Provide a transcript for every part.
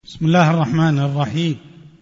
بسم الله الرحمن الرحيم.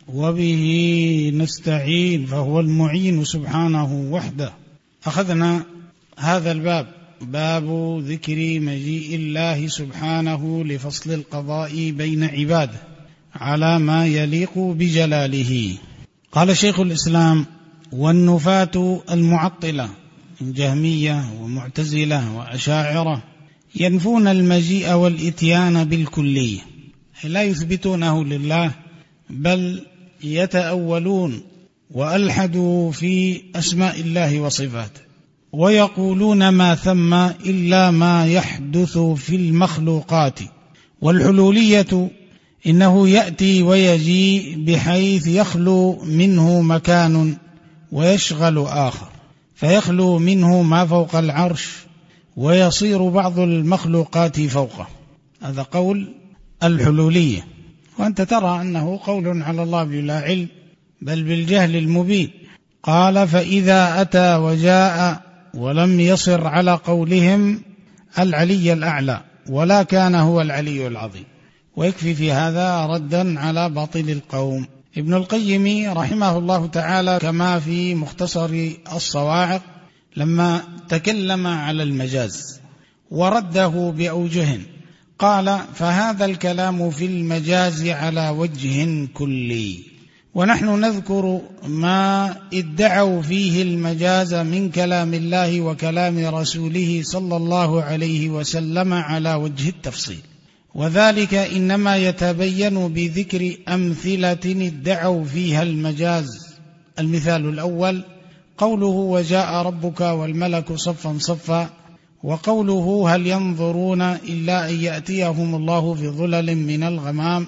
وبه نستعين فهو المعين سبحانه وحده. أخذنا هذا الباب، باب ذكر مجيء الله سبحانه لفصل القضاء بين عباده على ما يليق بجلاله. قال شيخ الإسلام: والنفاة المعطلة من جهمية ومعتزلة وأشاعرة ينفون المجيء والإتيان بالكلية، لا يثبتونه لله بل يتأولون وألحدوا في أسماء الله وصفاته، ويقولون ما ثم إلا ما يحدث في المخلوقات. والحلولية إنه يأتي ويجيء بحيث يخلو منه مكان ويشغل آخر، فيخلو منه ما فوق العرش ويصير بعض المخلوقات فوقه. هذا قول الحلولية، وأنت ترى أنه قول على الله بلا علم بل بالجهل المبين. قال: فإذا أتى وجاء ولم يصر على قولهم العلي الأعلى ولا كان هو العلي العظيم. ويكفي في هذا ردا على باطل القوم. ابن القيم رحمه الله تعالى كما في مختصر الصواعق لما تكلم على المجاز ورده بأوجه، قال: فهذا الكلام في المجاز على وجه كلي، ونحن نذكر ما ادعوا فيه المجاز من كلام الله وكلام رسوله صلى الله عليه وسلم على وجه التفصيل، وذلك إنما يتبين بذكر أمثلة ادعوا فيها المجاز. المثال الأول قوله: وجاء ربك والملك صفا صفا، وقوله: هل ينظرون إلا أن يأتيهم الله في ظلل من الغمام.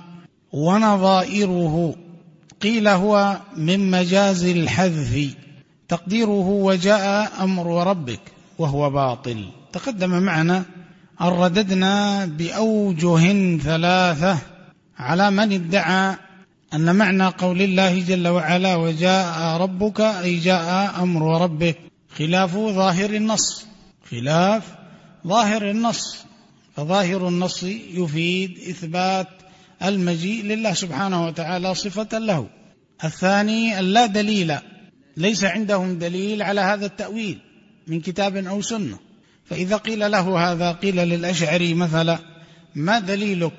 ونظائره قيل هو من مجاز الحذف، تقديره: وجاء أمر ربك، وهو باطل. تقدم معنا أن رددنا بأوجه ثلاثة على من ادعى أن معنى قول الله جل وعلا وجاء ربك أي جاء أمر ربك، خلاف ظاهر النص، خلاف ظاهر النص. فظاهر النص يفيد إثبات المجيء لله سبحانه وتعالى صفة له. الثاني لا دليل، ليس عندهم دليل على هذا التأويل من كتاب أو سنة. فإذا قيل له هذا، قيل للأشعري مثلا: ما دليلك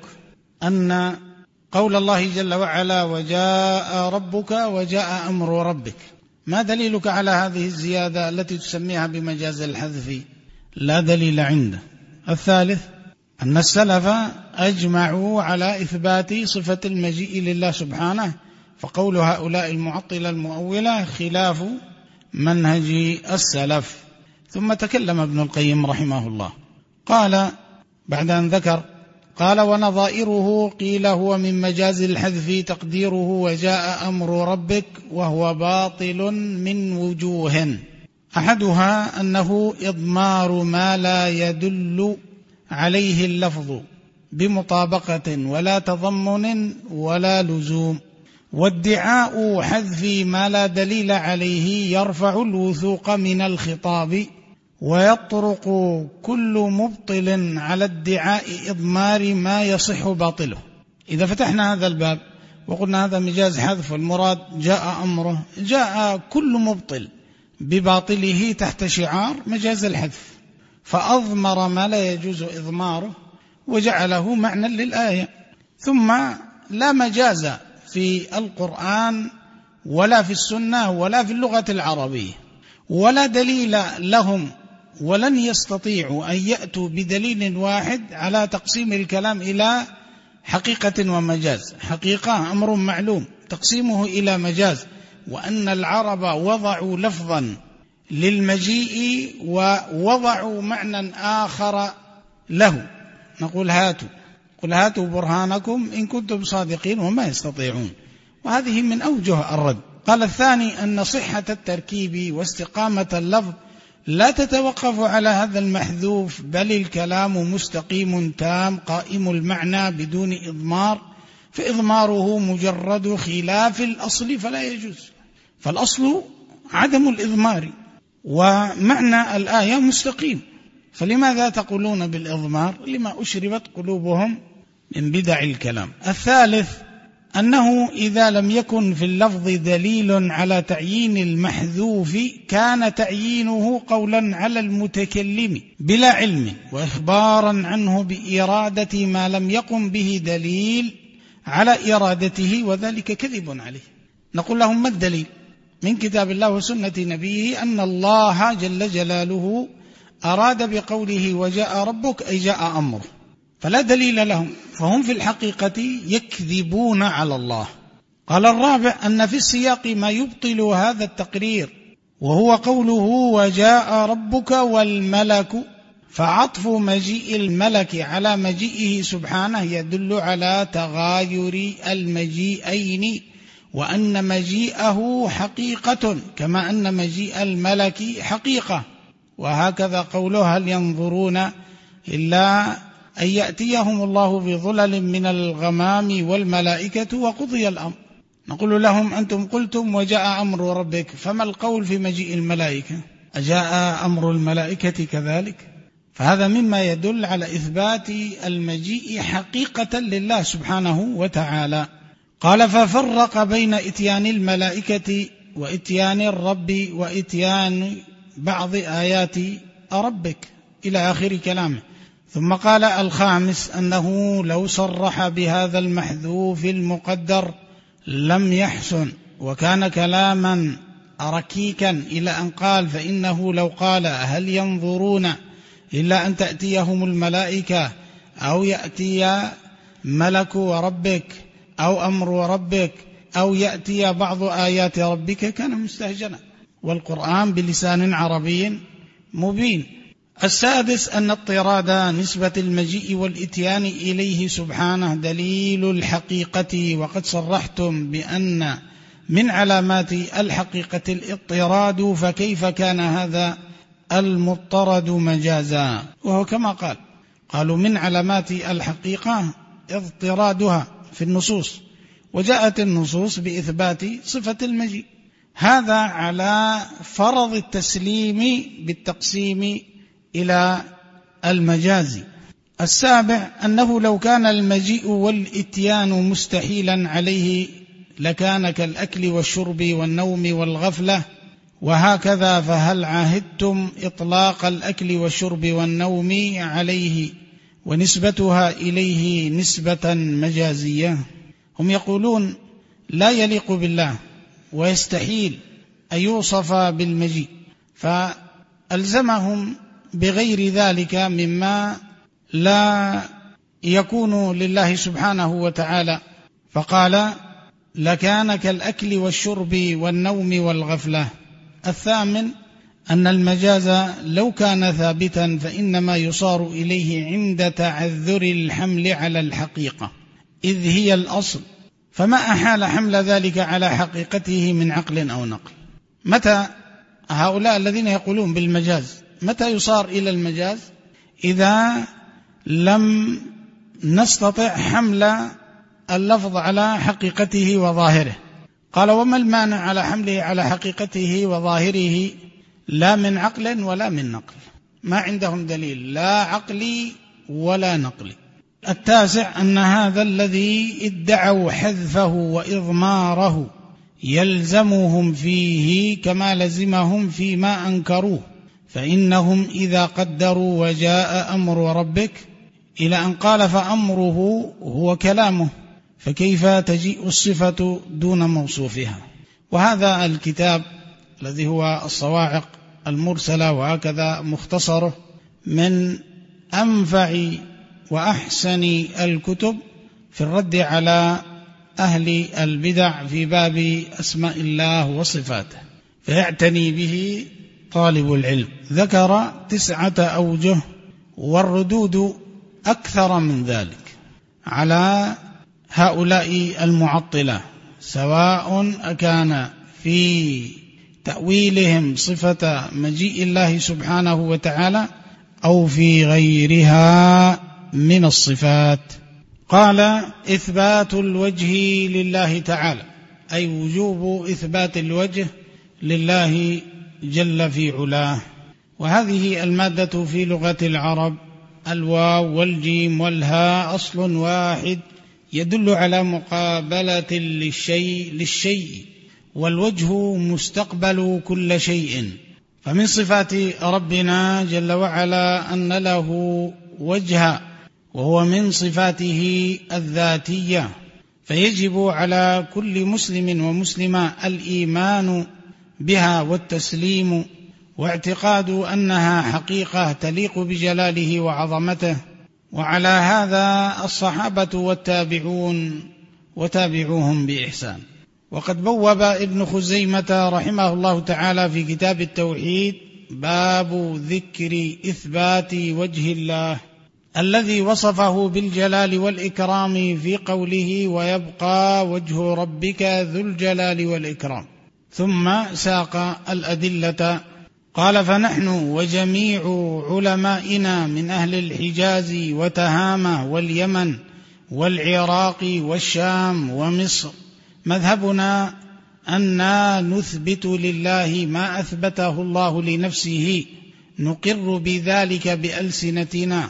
أن قول الله جل وعلا وجاء ربك وجاء أمر ربك، ما دليلك على هذه الزيادة التي تسميها بمجاز الحذف؟ لا دليل عنده. الثالث أن السلف أجمعوا على إثبات صفة المجيء لله سبحانه، فقول هؤلاء المعطلة المؤولة خلاف منهج السلف. ثم تكلم ابن القيم رحمه الله، قال بعد أن ذكر، قال: ونظائره قيل هو من مجاز الحذف، تقديره: وجاء أمر ربك، وهو باطل من وجوه. أحدها أنه إضمار ما لا يدل عليه اللفظ بمطابقة ولا تضمن ولا لزوم، وادعاء حذف ما لا دليل عليه يرفع الوثوق من الخطاب، ويطرق كل مبطل على ادعاء إضمار ما يصح باطله. إذا فتحنا هذا الباب وقلنا هذا مجاز حذف، والمراد جاء أمره، جاء كل مبطل بباطله تحت شعار مجاز الحذف، فأضمر ما لا يجوز إضماره وجعله معنى للآية. ثم لا مجاز في القرآن ولا في السنة ولا في اللغة العربية، ولا دليل لهم، ولن يستطيعوا أن يأتوا بدليل واحد على تقسيم الكلام إلى حقيقة ومجاز. حقيقة أمر معلوم، تقسيمه إلى مجاز، وأن العرب وضعوا لفظا للمجيء ووضعوا معنى آخر له. نقول هاتوا، قل هاتوا برهانكم إن كنتم صادقين، وما يستطيعون. وهذه من أوجه الرد. قال الثاني أن صحة التركيب واستقامة اللفظ لا تتوقف على هذا المحذوف، بل الكلام مستقيم تام قائم المعنى بدون إضمار، فإضماره مجرد خلاف الأصل فلا يجوز. فالأصل عدم الإضمار، ومعنى الآية مستقيم، فلماذا تقولون بالإضمار؟ لما أشربت قلوبهم من بدع الكلام. الثالث أنه إذا لم يكن في اللفظ دليل على تعيين المحذوف كان تعيينه قولا على المتكلم بلا علم وإخبارا عنه بإرادة ما لم يقم به دليل على إرادته، وذلك كذب عليه. نقول لهم: ما الدليل؟ من كتاب الله وسنة نبيه أن الله جل جلاله أراد بقوله وجاء ربك أي جاء أمره، فلا دليل لهم، فهم في الحقيقة يكذبون على الله. قال الرابع أن في السياق ما يبطل هذا التقرير، وهو قوله وجاء ربك والملك، فعطف مجيء الملك على مجيئه سبحانه يدل على تغاير المجيئين، وأن مجيئه حقيقة كما أن مجيء الملك حقيقة. وهكذا قوله هل ينظرون إلا أن يأتيهم الله بظلل من الغمام والملائكة وقضي الأمر. نقول لهم: أنتم قلتم وجاء أمر ربك، فما القول في مجيء الملائكة؟ أجاء أمر الملائكة كذلك؟ فهذا مما يدل على إثبات المجيء حقيقة لله سبحانه وتعالى. قال: ففرق بين إتيان الملائكة وإتيان الرب وإتيان بعض آيات ربك إلى آخر كلامه. ثم قال: الخامس أنه لو صرح بهذا المحذوف المقدر لم يحسن، وكان كلاما ركيكا إلى أن قال: فإنه لو قال هل ينظرون إلا أن تأتيهم الملائكة أو يأتي ملك ربك أو أمر ربك أو يأتي بعض آيات ربك كان مستهجنا، والقرآن بلسان عربي مبين. السادس أن اضطراد نسبة المجيء والإتيان إليه سبحانه دليل الحقيقة، وقد صرحتم بأن من علامات الحقيقة الاضطراد، فكيف كان هذا المضطرد مجازا؟ وهو كما قالوا من علامات الحقيقة اضطرادها في النصوص، وجاءت النصوص بإثبات صفة المجيء، هذا على فرض التسليم بالتقسيم إلى المجاز. السابع أنه لو كان المجيء والإتيان مستحيلا عليه لكان كالأكل والشرب والنوم والغفلة، وهكذا فهل عاهدتم إطلاق الأكل والشرب والنوم عليه ونسبتها إليه نسبة مجازية؟ هم يقولون لا يليق بالله ويستحيل أن يوصف بالمجيء، فألزمهم بغير ذلك مما لا يكون لله سبحانه وتعالى، فقال لكان كالأكل والشرب والنوم والغفلة. الثامن أن المجاز لو كان ثابتا فإنما يصار إليه عند تعذر الحمل على الحقيقة، إذ هي الأصل، فما أحال حمل ذلك على حقيقته من عقل أو نقل. متى هؤلاء الذين يقولون بالمجاز متى يصار إلى المجاز؟ إذا لم نستطع حمل اللفظ على حقيقته وظاهره. قال: وما المانع على حمله على حقيقته وظاهره لا من عقل ولا من نقل؟ ما عندهم دليل لا عقلي ولا نقلي. التاسع أن هذا الذي ادعوا حذفه وإضماره يلزمهم فيه كما لزمهم فيما أنكروه، فإنهم إذا قدروا وجاء أمر ربك إلى أن قال فأمره هو كلامه، فكيف تجيء الصفة دون موصوفها؟ وهذا الكتاب الذي هو الصواعق المرسلة وهكذا مختصره من أنفع وأحسن الكتب في الرد على أهل البدع في باب أسماء الله وصفاته، فيعتني به طالب العلم. ذكر 9 أوجه والردود أكثر من ذلك على هؤلاء المعطلة، سواء أكان في تأويلهم صفة مجيء الله سبحانه وتعالى أو في غيرها من الصفات. قال: إثبات الوجه لله تعالى، أي وجوب إثبات الوجه لله جل في علاه. وهذه المادة في لغة العرب الواو والجيم والهاء أصل واحد يدل على مقابلة للشيء، والوجه مستقبل كل شيء. فمن صفات ربنا جل وعلا أن له وجها، وهو من صفاته الذاتية، فيجب على كل مسلم ومسلمة الإيمان بها والتسليم، واعتقاد أنها حقيقة تليق بجلاله وعظمته. وعلى هذا الصحابة والتابعون وتابعوهم بإحسان. وقد بوب ابن خزيمة رحمه الله تعالى في كتاب التوحيد باب ذكر إثبات وجه الله الذي وصفه بالجلال والإكرام في قوله ويبقى وجه ربك ذو الجلال والإكرام، ثم ساق الأدلة. قال فنحن وجميع علمائنا من أهل الحجاز وتهامة واليمن والعراق والشام ومصر مذهبنا أننا نثبت لله ما أثبته الله لنفسه، نقر بذلك بألسنتنا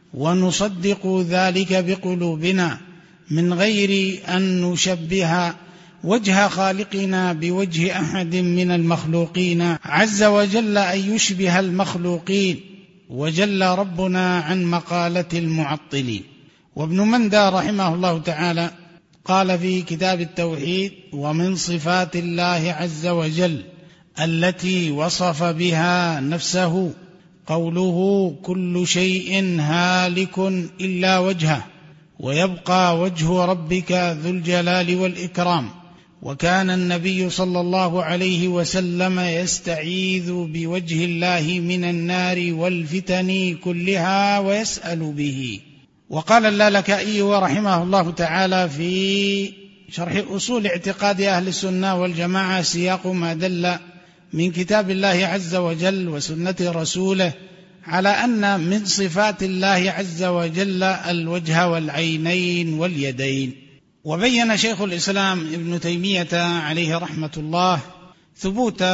ونصدق ذلك بقلوبنا، من غير أن نشبه وجه خالقنا بوجه أحد من المخلوقين عز وجل أن يشبه المخلوقين، وجل ربنا عن مقالة المعطلين. وابن مندى رحمه الله تعالى قال في كتاب التوحيد ومن صفات الله عز وجل التي وصف بها نفسه قوله كل شيء هالك إلا وجهه ويبقى وجه ربك ذو الجلال والإكرام. وكان النبي صلى الله عليه وسلم يستعيذ بوجه الله من النار والفتن كلها ويسأل به. وقال اللالكائي رحمه الله تعالى في شرح أصول اعتقاد أهل السنة والجماعة سياق ما دل من كتاب الله عز وجل وسنة رسوله على أن من صفات الله عز وجل الوجه والعينين واليدين. وبين شيخ الإسلام ابن تيمية عليه رحمة الله ثبوت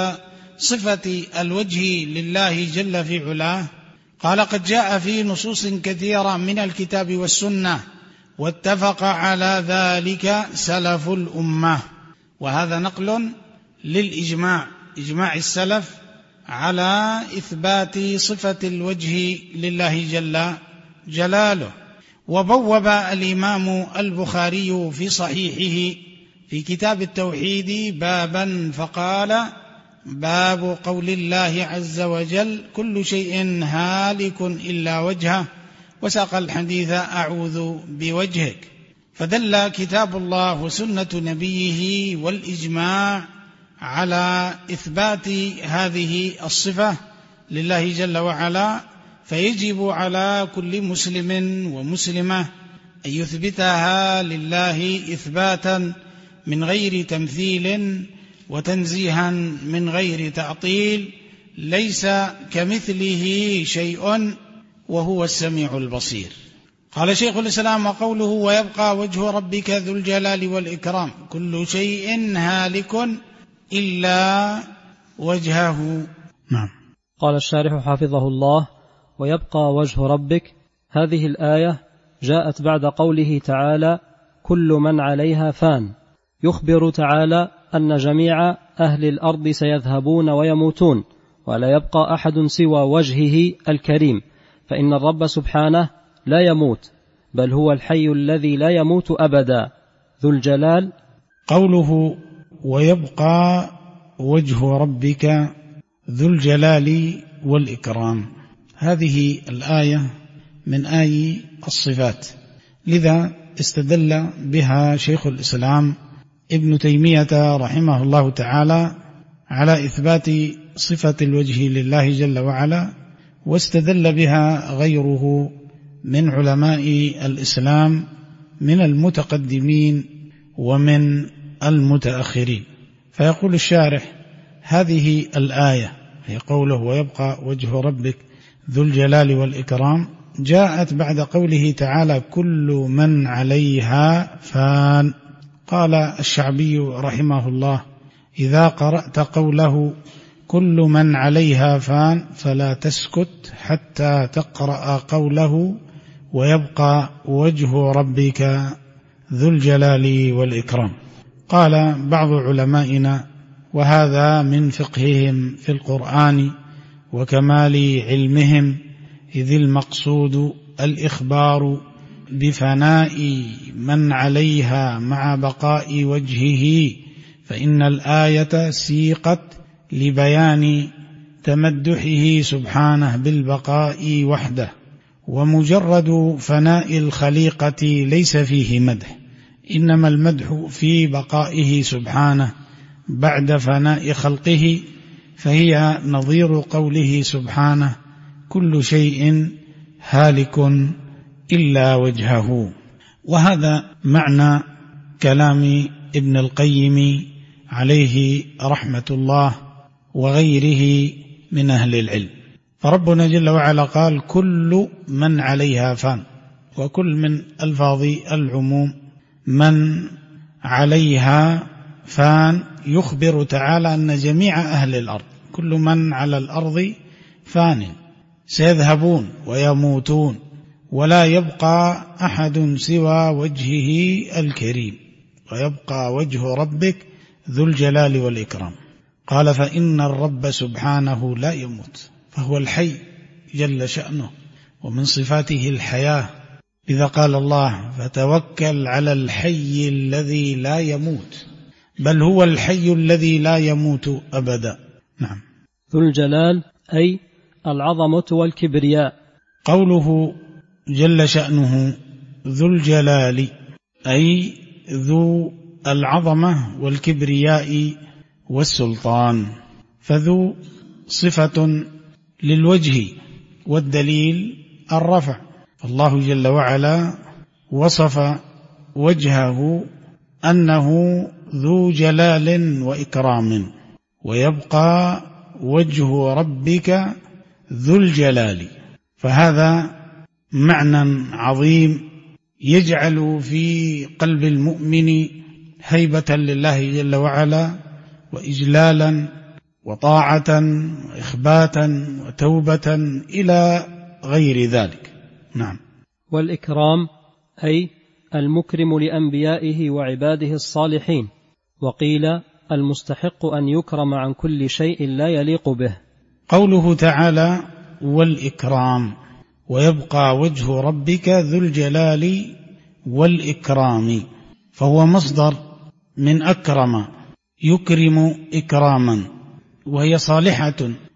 صفة الوجه لله جل في علاه. قال قد جاء في نصوص كثيرة من الكتاب والسنة واتفق على ذلك سلف الأمة. وهذا نقل للإجماع، إجماع السلف على إثبات صفة الوجه لله جل جلاله. وبوب الإمام البخاري في صحيحه في كتاب التوحيد بابا فقال باب قول الله عز وجل كل شيء هالك إلا وجهه، وساق الحديث أعوذ بوجهك. فدل كتاب الله وسنة نبيه والإجماع على إثبات هذه الصفة لله جل وعلا، فيجب على كل مسلم ومسلمة أن يثبتها لله إثباتا من غير تمثيل وتنزيها من غير تعطيل، ليس كمثله شيء وهو السميع البصير. قال شيخ الإسلام وقوله ويبقى وجه ربك ذو الجلال والإكرام كل شيء هالك إلا وجهه. نعم. قال الشارح حفظه الله ويبقى وجه ربك، هذه الآية جاءت بعد قوله تعالى كل من عليها فان، يخبر تعالى أن جميع أهل الأرض سيذهبون ويموتون ولا يبقى أحد سوى وجهه الكريم، فإن الرب سبحانه لا يموت بل هو الحي الذي لا يموت أبدا ذو الجلال. قوله ويبقى وجه ربك ذو الجلال والإكرام، هذه الآية من آي الصفات، لذا استدل بها شيخ الإسلام ابن تيمية رحمه الله تعالى على إثبات صفة الوجه لله جل وعلا، واستدل بها غيره من علماء الإسلام من المتقدمين ومن المتأخرين. فيقول الشارح هذه الآية هي قوله ويبقى وجه ربك ذو الجلال والإكرام جاءت بعد قوله تعالى كل من عليها فان. قال الشعبي رحمه الله إذا قرأت قوله كل من عليها فان فلا تسكت حتى تقرأ قوله ويبقى وجه ربك ذو الجلال والإكرام. قال بعض علمائنا وهذا من فقههم في القرآن وكمال علمهم، إذ المقصود الإخبار بفناء من عليها مع بقاء وجهه، فإن الآية سيقت لبيان تمدحه سبحانه بالبقاء وحده، ومجرد فناء الخليقة ليس فيه مدح، إنما المدح في بقائه سبحانه بعد فناء خلقه، فهي نظير قوله سبحانه كل شيء هالك إلا وجهه. وهذا معنى كلام ابن القيم عليه رحمة الله وغيره من أهل العلم. فربنا جل وعلا قال كل من عليها فان، وكل من ألفاظ العموم، من عليها فان يخبر تعالى أن جميع أهل الأرض، كل من على الأرض فان سيذهبون ويموتون، ولا يبقى أحد سوى وجهه الكريم، ويبقى وجه ربك ذو الجلال والإكرام. قال فإن الرب سبحانه لا يموت، فهو الحي جل شأنه، ومن صفاته الحياة، إذا قال الله فتوكل على الحي الذي لا يموت، بل هو الحي الذي لا يموت أبدا. نعم. ذو الجلال أي العظمة والكبرياء. قوله جل شأنه ذو الجلال أي ذو العظمة والكبرياء والسلطان، فذو صفة للوجه، والدليل الرفع. الله جل وعلا وصف وجهه أنه ذو جلال وإكرام، ويبقى وجه ربك ذو الجلال، فهذا معنى عظيم يجعل في قلب المؤمن هيبة لله جل وعلا، وإجلالا وطاعة وإخباتا وتوبة إلى غير ذلك. نعم. والإكرام أي المكرم لأنبيائه وعباده الصالحين، وقيل المستحق أن يكرم عن كل شيء لا يليق به. قوله تعالى والإكرام، ويبقى وجه ربك ذو الجلال والإكرام، فهو مصدر من أكرم يكرم إكراما، وهي صالحة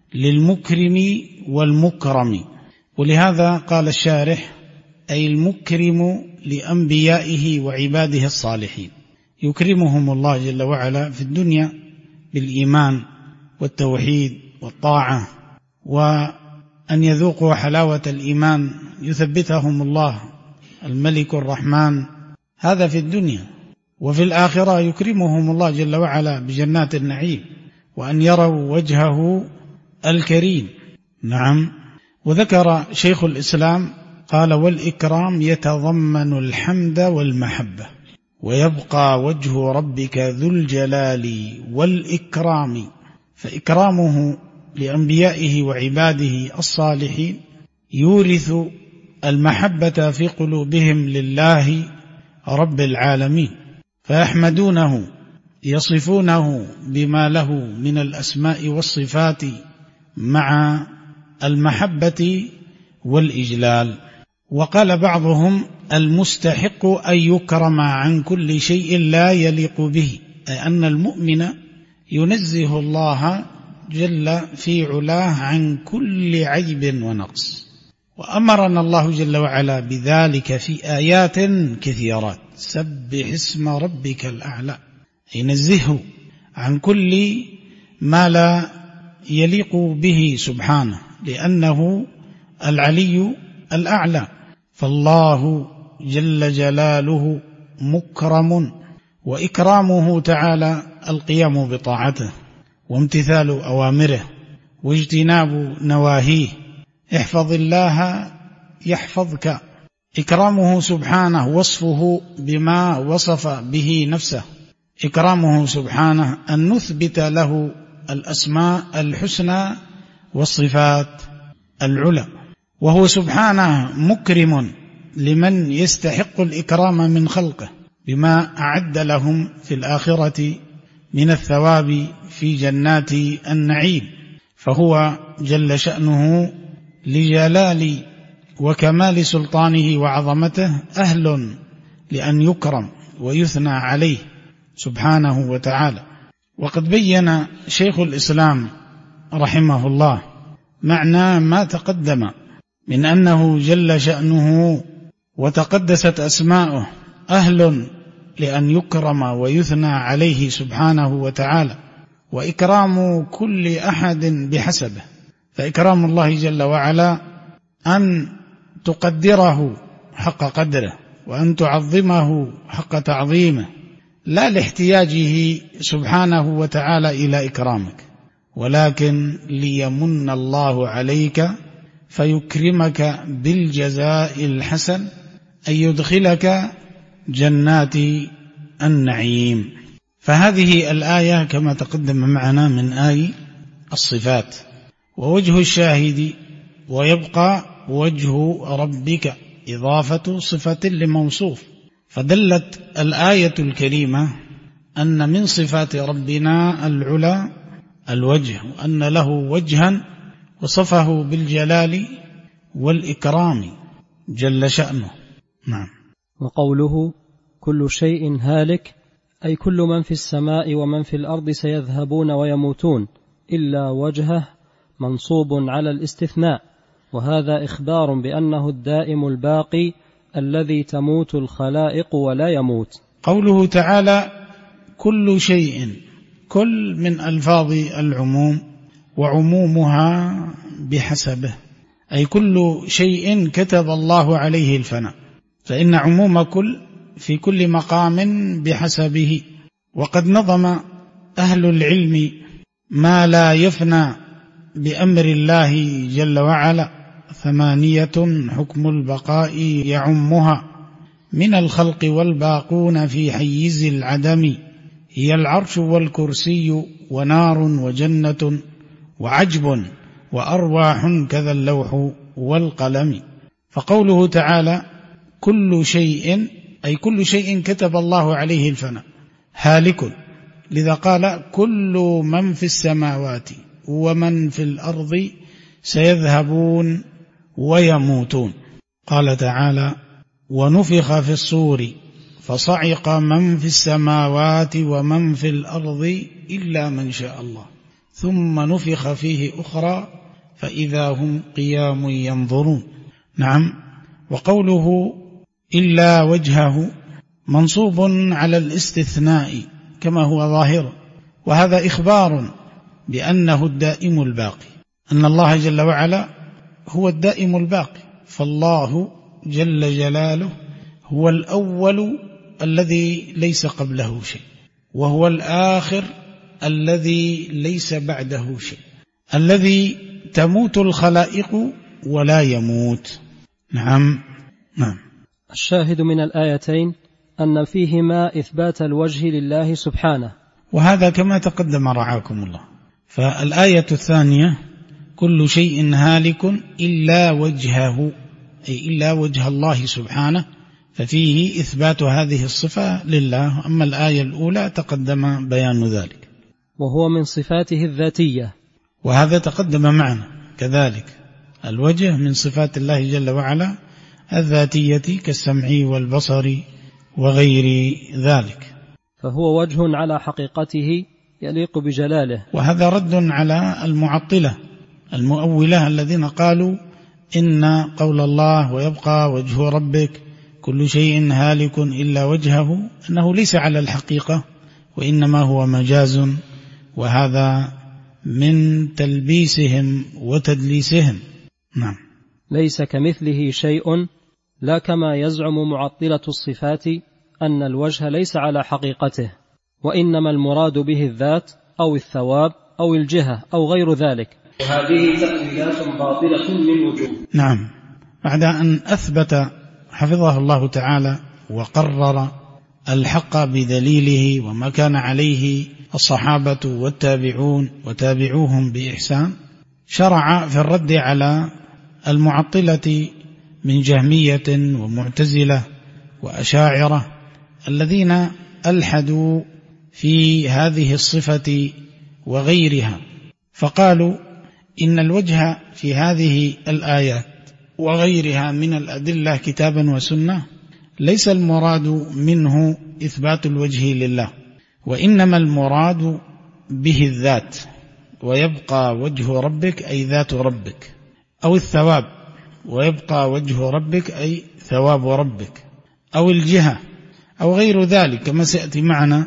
للمكرم والمكرم. ولهذا قال الشارح أي المكرم لأنبيائه وعباده الصالحين، يكرمهم الله جل وعلا في الدنيا بالإيمان والتوحيد والطاعة، وأن يذوقوا حلاوة الإيمان يثبتهم الله الملك الرحمن، هذا في الدنيا. وفي الآخرة يكرمهم الله جل وعلا بجنات النعيم، وأن يروا وجهه الكريم. نعم. وذكر شيخ الإسلام قال والإكرام يتضمن الحمد والمحبة، ويبقى وجه ربك ذو الجلال والإكرام، فإكرامه لأنبيائه وعباده الصالحين يورث المحبة في قلوبهم لله رب العالمين، فيحمدونه يصفونه بما له من الأسماء والصفات مع المحبة والإجلال. وقال بعضهم المستحق أن يكرم عن كل شيء لا يليق به، أي أن المؤمن ينزه الله جل في علاه عن كل عيب ونقص، وأمرنا الله جل وعلا بذلك في آيات كثيرات. سبح اسم ربك الأعلى، أي نزهه عن كل ما لا يليق به سبحانه، لأنه العلي الأعلى. فالله جل جلاله مكرم، وإكرامه تعالى القيام بطاعته وامتثال أوامره واجتناب نواهيه. احفظ الله يحفظك. إكرامه سبحانه وصفه بما وصف به نفسه، إكرامه سبحانه أن نثبت له الأسماء الحسنى والصفات العلى، وهو سبحانه مكرم لمن يستحق الإكرام من خلقه بما أعد لهم في الآخرة من الثواب في جنات النعيم، فهو جل شأنه لجلال وكمال سلطانه وعظمته أهل لأن يكرم ويثنى عليه سبحانه وتعالى. وقد بين شيخ الإسلام رحمه الله معنى ما تقدم من أنه جل شأنه وتقدست أسماؤه أهل لأن يكرم ويثنى عليه سبحانه وتعالى، وإكرام كل أحد بحسبه، فإكرام الله جل وعلا أن تقدره حق قدره وأن تعظمه حق تعظيمه، لا لاحتياجه سبحانه وتعالى إلى إكرامك، ولكن ليمن الله عليك فيكرمك بالجزاء الحسن أن يدخلك جنات النعيم. فهذه الآية كما تقدم معنا من آي الصفات. ووجه الشاهد ويبقى وجه ربك إضافة صفة لموصوف، فدلت الآية الكريمة أن من صفات ربنا العلا الوجه، وأن له وجها وصفه بالجلال والإكرام جل شأنه. نعم. وقوله كل شيء هالك أي كل من في السماء ومن في الأرض سيذهبون ويموتون إلا وجهه منصوب على الاستثناء، وهذا إخبار بأنه الدائم الباقي الذي تموت الخلائق ولا يموت. قوله تعالى كل شيء، كل من ألفاظ العموم وعمومها بحسبه، أي كل شيء كتب الله عليه الفناء، فإن عموم كل في كل مقام بحسبه. وقد نظم أهل العلم ما لا يفنى بأمر الله جل وعلا 8 حكم البقاء يعمها من الخلق والباقون في حيز العدم، هي العرش والكرسي ونار وجنة وعجب وأرواح كذا اللوح والقلم. فقوله تعالى كل شيء أي كل شيء كتب الله عليه الفناء هالك، لذا قال كل من في السماوات ومن في الأرض سيذهبون ويموتون. قال تعالى ونفخ في الصور فصعق من في السماوات ومن في الأرض إلا من شاء الله ثم نفخ فيه أخرى فإذا هم قيام ينظرون. نعم. وقوله إلا وجهه منصوب على الاستثناء كما هو ظاهر، وهذا إخبار بأنه الدائم الباقي، أن الله جل وعلا هو الدائم الباقي، فالله جل جلاله هو الأول الذي ليس قبله شيء، وهو الآخر الذي ليس بعده شيء، الذي تموت الخلائق ولا يموت. نعم. نعم. الشاهد من الآيتين أن فيهما إثبات الوجه لله سبحانه، وهذا كما تقدم رعاكم الله. فالآية الثانية كل شيء هالك إلا وجهه، أي إلا وجه الله سبحانه، ففيه إثبات هذه الصفة لله. أما الآية الأولى تقدم بيان ذلك، وهو من صفاته الذاتية، وهذا تقدم معنا كذلك. الوجه من صفات الله جل وعلا الذاتية كالسمع والبصر وغير ذلك، فهو وجه على حقيقته يليق بجلاله. وهذا رد على المعطلة المؤولة الذين قالوا إن قول الله ويبقى وجه ربك كل شيء هالك إلا وجهه أنه ليس على الحقيقة وإنما هو مجاز، وهذا من تلبيسهم وتدليسهم. نعم. ليس كمثله شيء، لا كما يزعم معطلة الصفات أن الوجه ليس على حقيقته، وإنما المراد به الذات أو الثواب أو الجهة أو غير ذلك، وهذه تأويلات باطلة من وجوه. نعم. بعد أن أثبت حفظه الله تعالى وقرر الحق بدليله وما كان عليه الصحابة والتابعون وتابعوهم بإحسان، شرع في الرد على المعطلة من جهمية ومعتزلة وأشاعرة الذين ألحدوا في هذه الصفة وغيرها، فقالوا إن الوجه في هذه الآيات وغيرها من الأدلة كتابا وسنة ليس المراد منه إثبات الوجه لله، وإنما المراد به الذات، ويبقى وجه ربك أي ذات ربك، أو الثواب ويبقى وجه ربك أي ثواب ربك، أو الجهة أو غير ذلك كما سيأتي معنا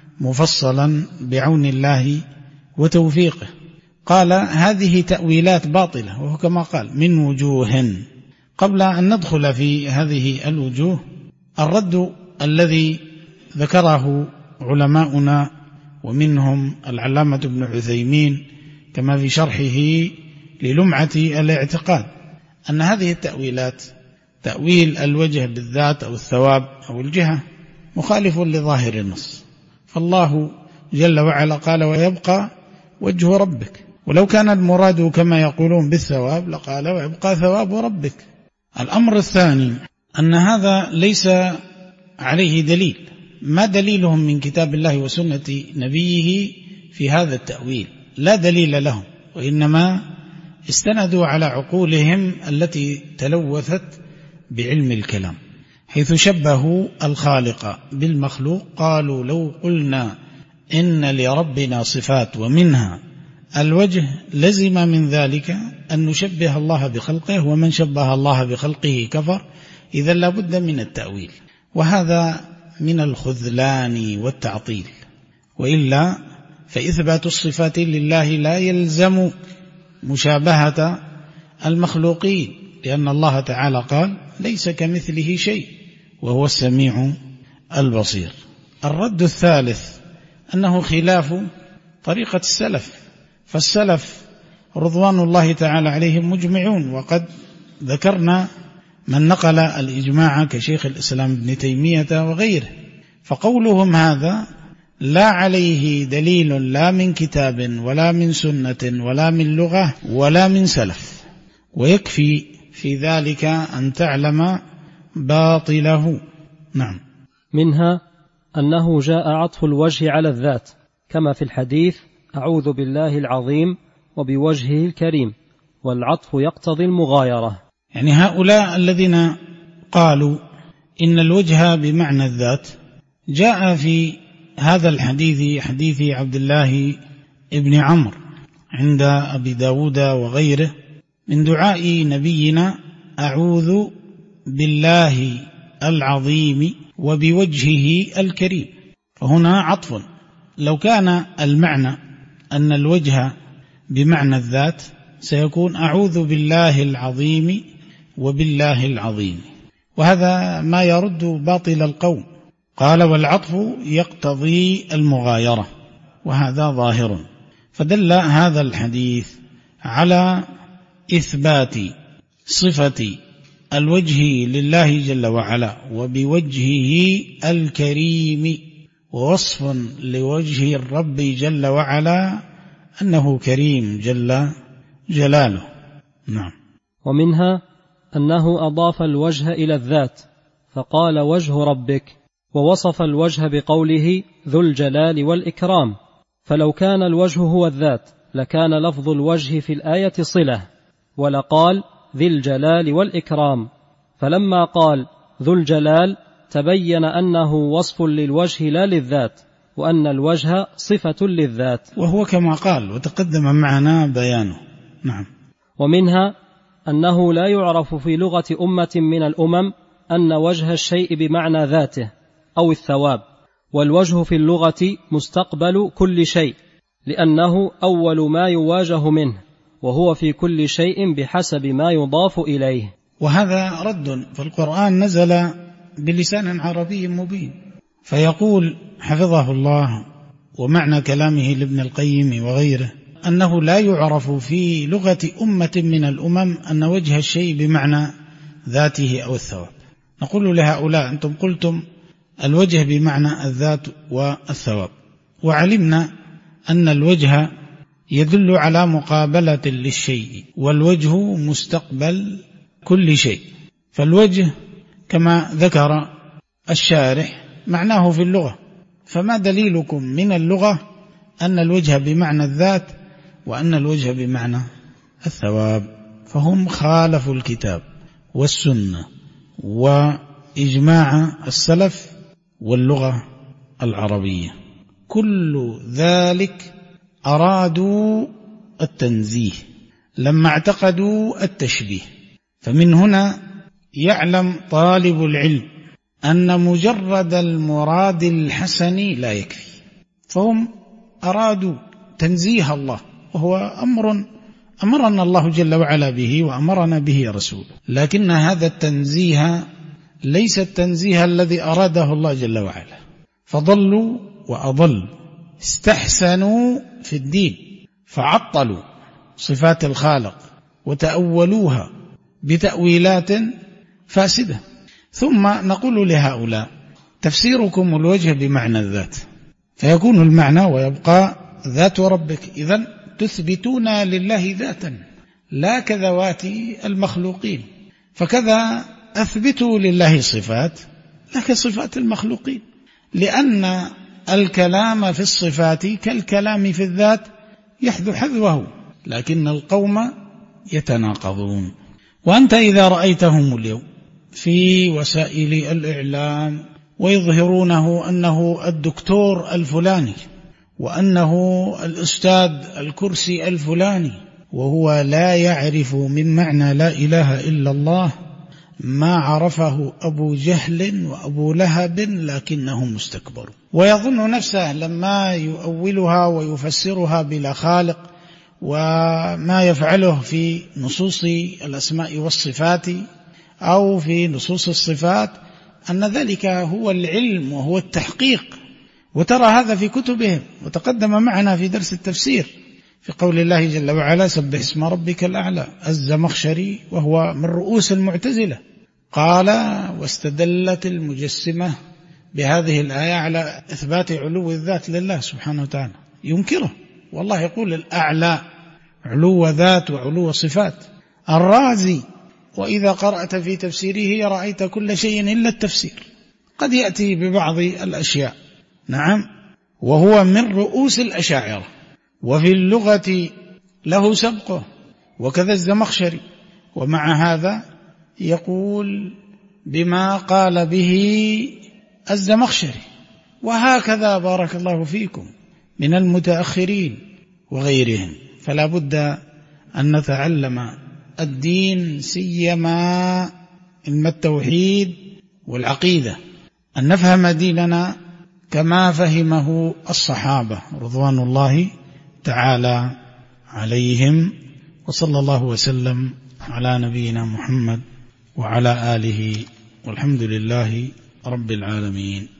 مفصلا بعون الله وتوفيقه. قال هذه تأويلات باطلة، وهو كما قال من وجوه. قبل أن ندخل في هذه الوجوه، الرد الذي ذكره علماؤنا ومنهم العلامة ابن عثيمين كما في شرحه للمعة الاعتقاد، أن هذه التأويلات تأويل الوجه بالذات أو الثواب أو الجهة مخالف لظاهر النص، فالله جل وعلا قال ويبقى وجه ربك، ولو كان المراد كما يقولون بالثواب لقال ويبقى ثواب ربك. الأمر الثاني أن هذا ليس عليه دليل، ما دليلهم من كتاب الله وسنة نبيه في هذا التأويل؟ لا دليل لهم، وإنما استندوا على عقولهم التي تلوثت بعلم الكلام، حيث شبهوا الخالق بالمخلوق. قالوا لو قلنا إن لربنا صفات ومنها الوجه لزم من ذلك أن نشبه الله بخلقه، ومن شبه الله بخلقه كفر، إذا لابد من التأويل، وهذا من الخذلان والتعطيل. وإلا فإثبات الصفات لله لا يلزم مشابهة المخلوقين، لأن الله تعالى قال ليس كمثله شيء وهو السميع البصير. الرد الثالث أنه خلاف طريقة السلف، فالسلف رضوان الله تعالى عليهم مجمعون، وقد ذكرنا من نقل الإجماع كشيخ الإسلام ابن تيمية وغيره، فقولهم هذا لا عليه دليل لا من كتاب ولا من سنة ولا من لغة ولا من سلف، ويكفي في ذلك أن تعلم باطله. نعم. منها أنه جاء عطف الوجه على الذات كما في الحديث أعوذ بالله العظيم وبوجهه الكريم، والعطف يقتضي المغايرة. يعني هؤلاء الذين قالوا إن الوجه بمعنى الذات، جاء في هذا الحديث حديث عبد الله ابن عمرو عند أبي داود وغيره من دعاء نبينا أعوذ بالله العظيم وبوجهه الكريم، فهنا عطف. لو كان المعنى أن الوجه بمعنى الذات سيكون أعوذ بالله العظيم وبالله العظيم، وهذا ما يرد باطل القوم. قال والعطف يقتضي المغايرة، وهذا ظاهر. فدل هذا الحديث على إثبات صفة الوجه لله جل وعلا وبوجهه الكريم، ووصف لوجه الرب جل وعلا أنه كريم جل جلاله. نعم. ومنها أنه أضاف الوجه إلى الذات فقال وجه ربك، ووصف الوجه بقوله ذو الجلال والإكرام، فلو كان الوجه هو الذات لكان لفظ الوجه في الآية صلة، ولقال ذي الجلال والإكرام، فلما قال ذو الجلال تبين أنه وصف للوجه لا للذات، وأن الوجه صفة للذات، وهو كما قال وتقدم معنا بيانه. نعم. ومنها أنه لا يعرف في لغة أمة من الأمم أن وجه الشيء بمعنى ذاته أو الثواب، والوجه في اللغة مستقبل كل شيء، لأنه أول ما يواجه منه، وهو في كل شيء بحسب ما يضاف إليه. وهذا رد، فالقرآن نزل بلسان عربي مبين، فيقول حفظه الله ومعنى كلامه لابن القيم وغيره أنه لا يعرف في لغة أمة من الأمم أن وجه الشيء بمعنى ذاته أو الثواب. نقول لهؤلاء أنتم قلتم الوجه بمعنى الذات والثواب، وعلمنا أن الوجه يدل على مقابلة للشيء، والوجه مستقبل كل شيء. فالوجه كما ذكر الشارح معناه في اللغة، فما دليلكم من اللغة أن الوجه بمعنى الذات وأن الوجه بمعنى الثواب؟ فهم خالفوا الكتاب والسنة وإجماع السلف واللغة العربية، كل ذلك أرادوا التنزيه لما اعتقدوا التشبيه. فمن هنا يعلم طالب العلم أن مجرد المراد الحسن لا يكفي، فهم أرادوا تنزيه الله، وهو أمر أمرنا الله جل وعلا به وأمرنا به رسوله، لكن هذا التنزيه ليس التنزيه الذي أراده الله جل وعلا، فضلوا وأضلوا، استحسنوا في الدين فعطلوا صفات الخالق وتأولوها بتأويلات فاسدة. ثم نقول لهؤلاء: تفسيركم الوجه بمعنى الذات، فيكون المعنى ويبقى ذات ربك، إذن تثبتون لله ذاتا لا كذوات المخلوقين، فكذا أثبتوا لله صفات لا كصفات المخلوقين، لأن الكلام في الصفات كالكلام في الذات يحذو حذوه، لكن القوم يتناقضون. وأنت إذا رأيتهم اليوم في وسائل الإعلام ويظهرونه أنه الدكتور الفلاني وأنه الأستاذ الكرسي الفلاني، وهو لا يعرف من معنى لا إله إلا الله ما عرفه أبو جهل وأبو لهب، لكنهم مستكبرون، ويظن نفسه لما يؤولها ويفسرها بلا خالق وما يفعله في نصوص الأسماء والصفات أو في نصوص الصفات أن ذلك هو العلم وهو التحقيق. وترى هذا في كتبهم، وتقدم معنا في درس التفسير في قول الله جل وعلا: سبح اسم ربك الأعلى. الزمخشري وهو من رؤوس المعتزلة قال: واستدلت المجسمة بهذه الآية على إثبات علو الذات لله سبحانه وتعالى، ينكره، والله يقول الأعلى علو ذات وعلو صفات. الرازي: وإذا قرأت في تفسيره رأيت كل شيء إلا التفسير، قد يأتي ببعض الأشياء، نعم، وهو من رؤوس الأشاعرة، وفي اللغة له سبقه، وكذا الزمخشري، ومع هذا يقول بما قال به الزمخشري. وهكذا بارك الله فيكم من المتأخرين وغيرهم. فلا بد أن نتعلم الدين، سيما علم التوحيد والعقيدة، أن نفهم ديننا كما فهمه الصحابة رضوان الله تعالى عليهم. وصلى الله وسلم على نبينا محمد وعلى آله، والحمد لله رب العالمين.